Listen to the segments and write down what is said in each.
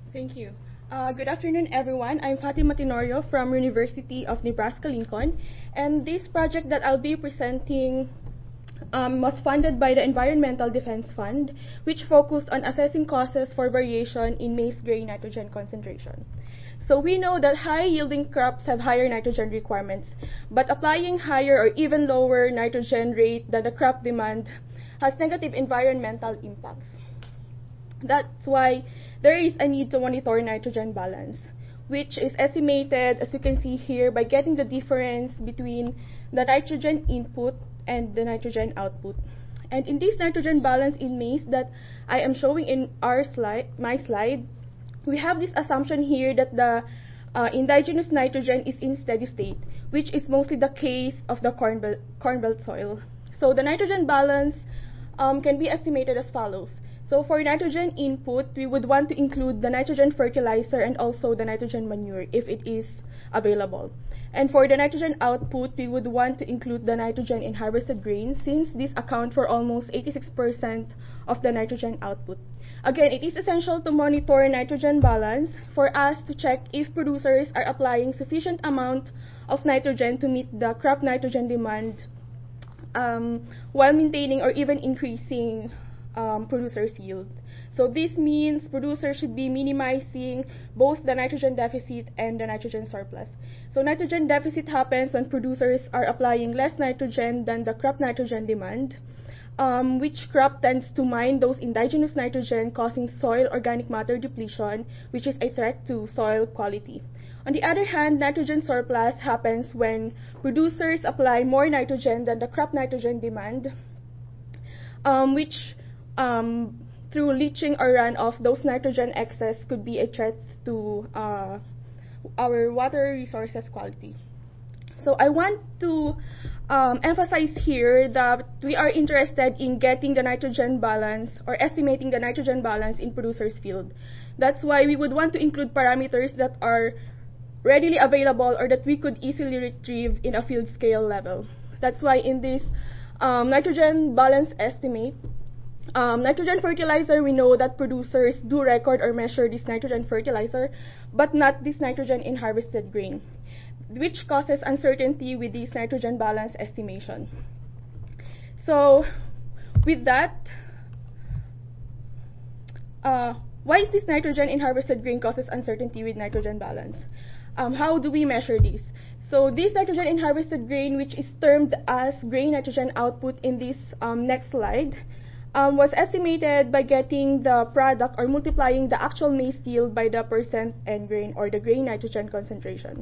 Thank you. Good afternoon, everyone. I'm Fatima Tenorio from University of Nebraska-Lincoln, and this project that I'll be presenting was funded by the Environmental Defense Fund, which focused on assessing causes for variation in maize grain nitrogen concentration. So we know that high-yielding crops have higher nitrogen requirements, but applying higher or even lower nitrogen rate than the crop demand has negative environmental impacts. That's why there is a need to monitor nitrogen balance, which is estimated, as you can see here, by getting the difference between the nitrogen input and the nitrogen output. And in this nitrogen balance in maize that I am showing in my slide, we have this assumption here that the indigenous nitrogen is in steady state, which is mostly the case of the corn belt soil. So the nitrogen balance can be estimated as follows. So for nitrogen input, we would want to include the nitrogen fertilizer and also the nitrogen manure if it is available. And for the nitrogen output, we would want to include the nitrogen in harvested grains since these account for almost 86% of the nitrogen output. Again, it is essential to monitor nitrogen balance for us to check if producers are applying sufficient amount of nitrogen to meet the crop nitrogen demand while maintaining or even increasing producers' yield. So this means producers should be minimizing both the nitrogen deficit and the nitrogen surplus. So nitrogen deficit happens when producers are applying less nitrogen than the crop nitrogen demand, which crop tends to mine those indigenous nitrogen, causing soil organic matter depletion, which is a threat to soil quality. On the other hand, nitrogen surplus happens when producers apply more nitrogen than the crop nitrogen demand, which through leaching or runoff, those nitrogen excess could be a threat to our water resources quality. So I want to emphasize here that we are interested in getting the nitrogen balance or estimating the nitrogen balance in producers' field. That's why we would want to include parameters that are readily available or that we could easily retrieve in a field scale level. That's why in this nitrogen balance estimate, nitrogen fertilizer, we know that producers do record or measure this nitrogen fertilizer, but not this nitrogen in harvested grain, which causes uncertainty with this nitrogen balance estimation. So with that, why is this nitrogen in harvested grain causes uncertainty with nitrogen balance? How do we measure this? So this nitrogen in harvested grain, which is termed as grain nitrogen output in this next slide, was estimated by getting the product or multiplying the actual maize yield by the percent end grain or the grain nitrogen concentration.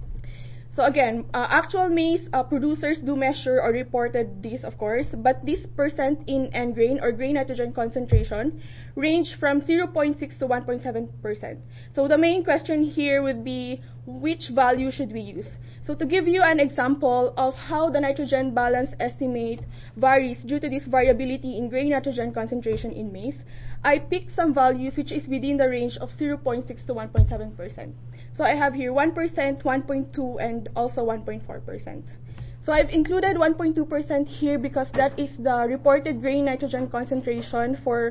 So again, actual maize producers do measure or reported this, of course, but this percent in end grain or grain nitrogen concentration range from 0.6 to 1.7%. So the main question here would be, which value should we use? So to give you an example of how the nitrogen balance estimate varies due to this variability in grain nitrogen concentration in maize, I picked some values which is within the range of 0.6 to 1.7%. So I have here 1%, 1.2, and also 1.4%. So I've included 1.2% here because that is the reported grain nitrogen concentration for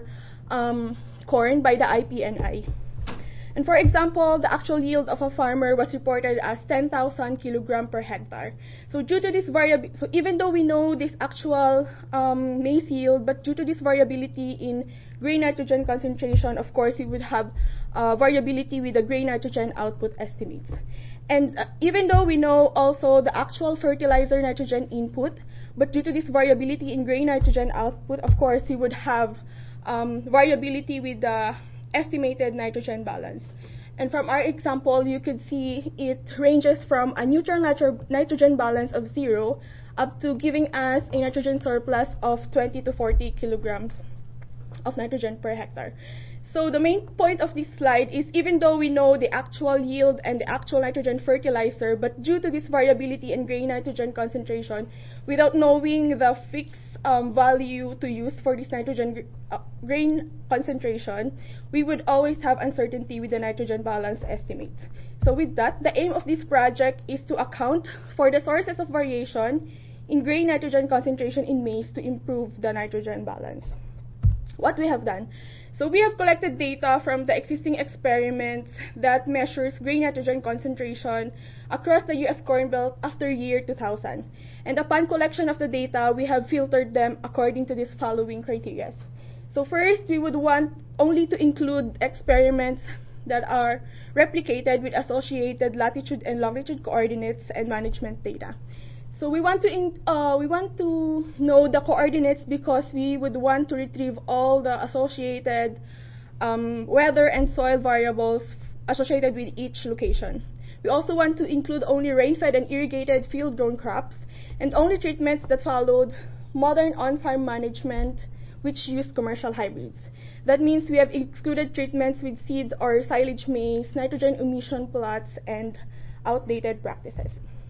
corn by the IPNI. And for example, the actual yield of a farmer was reported as 10,000 kilogram per hectare. So due to this variability, so even though we know this actual maize yield, but due to this variability in grain nitrogen concentration, of course, we would have variability with the grain nitrogen output estimates. And even though we know also the actual fertilizer nitrogen input, but due to this variability in grain nitrogen output, of course, we would have variability with the estimated nitrogen balance. And from our example, you could see it ranges from a neutral nitrogen balance of 0 up to giving us a nitrogen surplus of 20 to 40 kilograms of nitrogen per hectare. So the main point of this slide is even though we know the actual yield and the actual nitrogen fertilizer, but due to this variability in grain nitrogen concentration, without knowing the fixed value to use for this nitrogen grain concentration, we would always have uncertainty with the nitrogen balance estimate. So with that, the aim of this project is to account for the sources of variation in grain nitrogen concentration in maize to improve the nitrogen balance. What we have done. So we have collected data from the existing experiments that measures grain nitrogen concentration across the U.S. Corn Belt after year 2000. And upon collection of the data, we have filtered them according to these following criteria. So first, we would want only to include experiments that are replicated with associated latitude and longitude coordinates and management data. So we want to know the coordinates because we would want to retrieve all the associated weather and soil variables associated with each location. We also want to include only rain-fed and irrigated field-grown crops and only treatments that followed modern on-farm management which used commercial hybrids. That means we have excluded treatments with seed or silage maize, nitrogen emission plots, and outdated practices.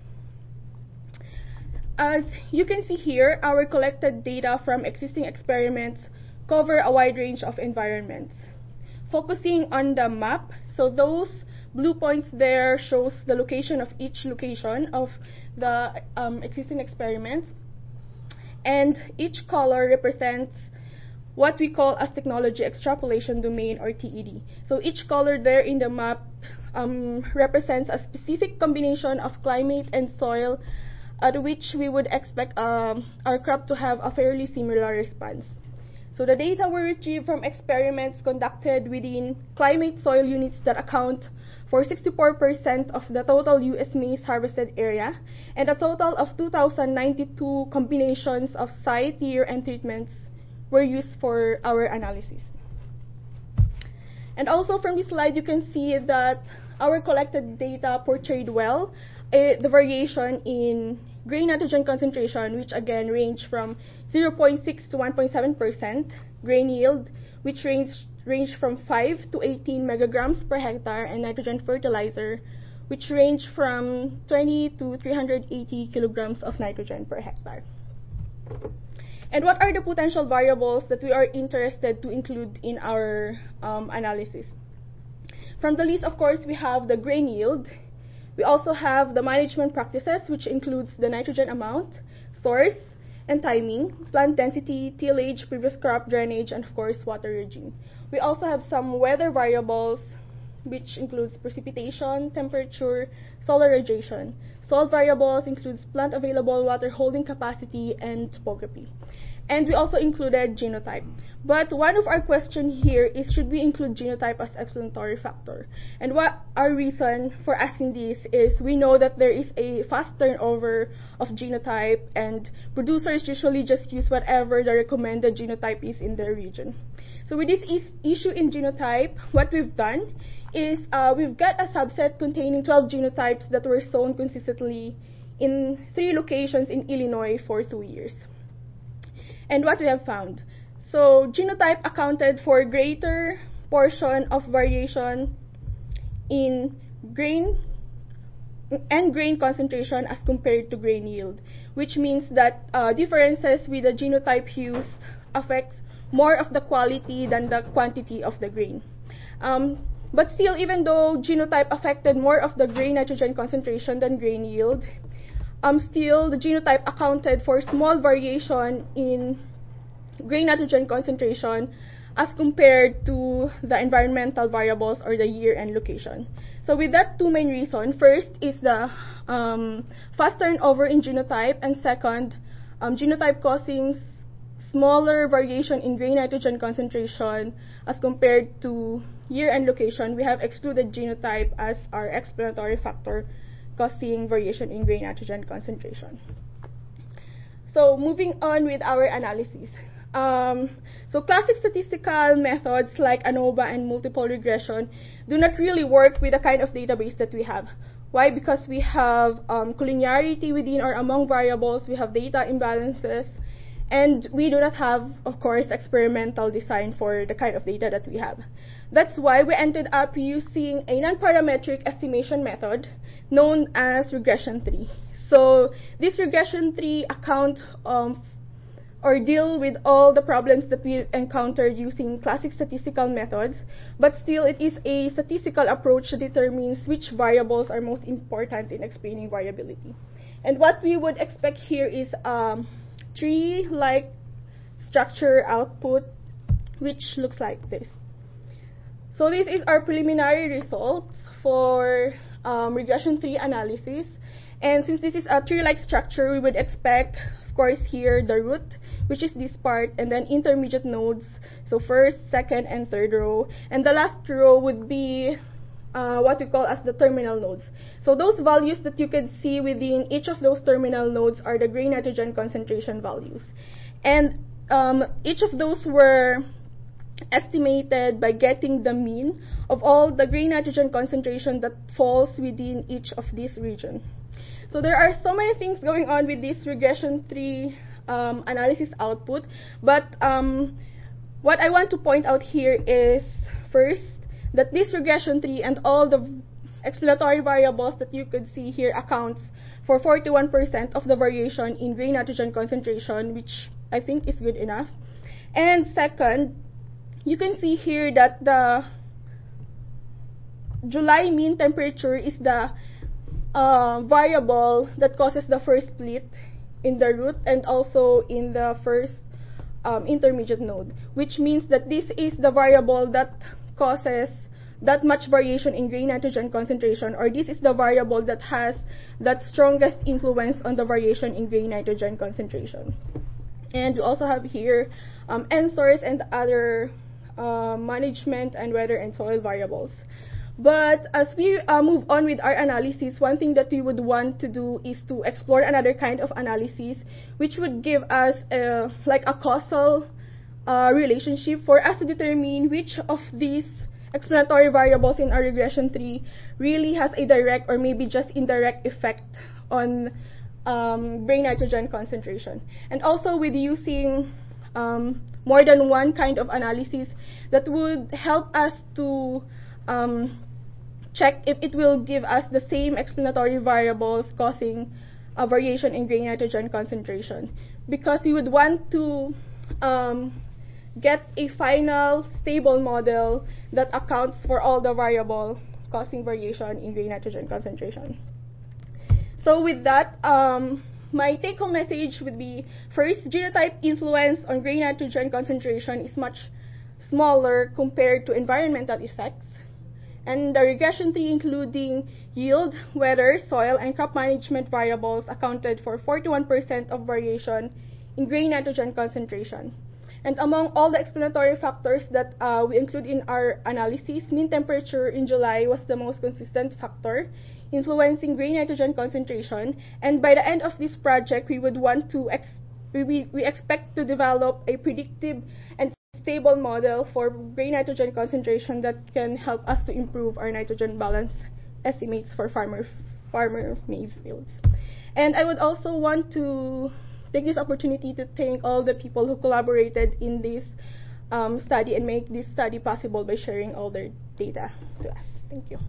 As you can see here, our collected data from existing experiments cover a wide range of environments. Focusing on the map, so those blue points there shows the location of each location of the existing experiments, and each color represents what we call as technology extrapolation domain, or TED. So each color there in the map represents a specific combination of climate and soil at which we would expect our crop to have a fairly similar response. So the data were retrieved from experiments conducted within climate soil units that account for 64% of the total U.S. maize harvested area, and a total of 2,092 combinations of site, year, and treatments were used for our analysis. And also from this slide, you can see that our collected data portrayed well the variation in grain nitrogen concentration, which again range from 0.6 to 1.7%, grain yield, which range from 5 to 18 megagrams per hectare, and nitrogen fertilizer, which range from 20 to 380 kilograms of nitrogen per hectare. And what are the potential variables that we are interested to include in our analysis? From the list, of course, we have the grain yield. We also have the management practices, which includes the nitrogen amount, source, and timing, plant density, tillage, previous crop drainage, and of course, water regime. We also have some weather variables, which includes precipitation, temperature, solar radiation. Soil variables includes plant available water holding capacity and topography. And we also included genotype. But one of our questions here is, should we include genotype as explanatory factor? And what our reason for asking this is, we know that there is a fast turnover of genotype, and producers usually just use whatever the recommended genotype is in their region. So with this issue in genotype, what we've done is we've got a subset containing 12 genotypes that were sown consistently in 3 locations in Illinois for 2 years. And what we have found. So genotype accounted for a greater portion of variation in grain concentration as compared to grain yield, which means that differences with the genotype used affects more of the quality than the quantity of the grain. But still, even though genotype affected more of the grain nitrogen concentration than grain yield, still the genotype accounted for small variation in grain nitrogen concentration as compared to the environmental variables or the year and location. So with that 2 main reasons, first is the fast turnover in genotype, and second, genotype causing smaller variation in grain nitrogen concentration as compared to year and location, we have excluded genotype as our explanatory factor causing variation in grain nitrogen concentration. So moving on with our analysis. So classic statistical methods like ANOVA and multiple regression do not really work with the kind of database that we have. Why? Because we have collinearity within or among variables, we have data imbalances, and we do not have, of course, experimental design for the kind of data that we have. That's why we ended up using a non-parametric estimation method known as regression tree. So this regression tree account or deal with all the problems that we encountered using classic statistical methods, but still it is a statistical approach that determines which variables are most important in explaining variability. And what we would expect here is tree-like structure output, which looks like this. So this is our preliminary results for regression tree analysis. And since this is a tree-like structure, we would expect, of course, here the root, which is this part, and then intermediate nodes, so first, second, and third row. And the last row would be what we call as the terminal nodes. So those values that you can see within each of those terminal nodes are the grain nitrogen concentration values. And each of those were estimated by getting the mean of all the grain nitrogen concentration that falls within each of these regions. So there are so many things going on with this regression tree analysis output, but what I want to point out here is, first, that this regression tree and all the explanatory variables that you could see here accounts for 41% of the variation in grain nitrogen concentration, which I think is good enough. And second, you can see here that the July mean temperature is the variable that causes the first split in the root and also in the first intermediate node, which means that this is the variable that causes that much variation in grain nitrogen concentration, or this is the variable that has that strongest influence on the variation in grain nitrogen concentration. And we also have here N-source and other management and weather and soil variables. But as we move on with our analysis, one thing that we would want to do is to explore another kind of analysis, which would give us like a causal relationship for us to determine which of these explanatory variables in our regression tree really has a direct or maybe just indirect effect on grain nitrogen concentration. And also with using more than one kind of analysis that would help us to check if it will give us the same explanatory variables causing a variation in grain nitrogen concentration. Because we would want to get a final stable model that accounts for all the variables causing variation in grain nitrogen concentration. So with that, my take-home message would be, first, genotype influence on grain nitrogen concentration is much smaller compared to environmental effects. And the regression tree, including yield, weather, soil, and crop management variables, accounted for 41% of variation in grain nitrogen concentration. And among all the explanatory factors that we include in our analysis, mean temperature in July was the most consistent factor, influencing grain nitrogen concentration. And by the end of this project, we would want to we expect to develop a predictive and stable model for grain nitrogen concentration that can help us to improve our nitrogen balance estimates for farmer maize fields. And I would also want to take this opportunity to thank all the people who collaborated in this study and make this study possible by sharing all their data to us. Thank you.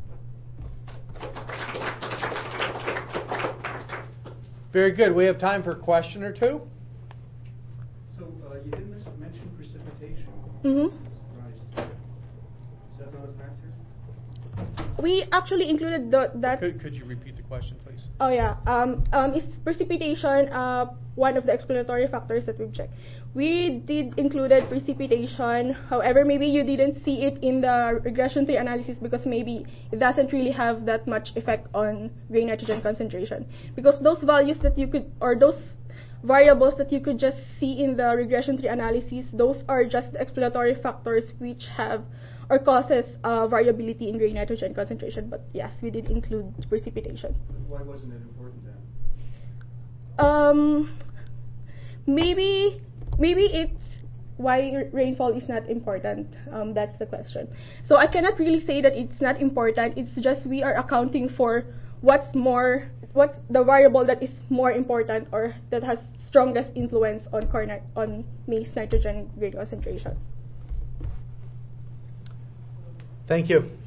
Very good. We have time for a question or two. So you didn't mention precipitation. Mm-hmm. Is that not a factor? We actually included that. Could you repeat the question, please? Oh yeah. Is precipitation one of the explanatory factors that we've checked? We did included precipitation. However, maybe you didn't see it in the regression tree analysis because maybe it doesn't really have that much effect on grain nitrogen concentration. Because those values that you could, or those variables that you could just see in the regression tree analysis, those are just the explanatory factors which have or causes variability in grain nitrogen concentration. But yes, we did include precipitation. Why wasn't it important then? Maybe it's why rainfall is not important. That's the question. So I cannot really say that it's not important. It's just we are accounting for what's the variable that is more important or that has strongest influence on maize nitrogen grain concentration. Thank you.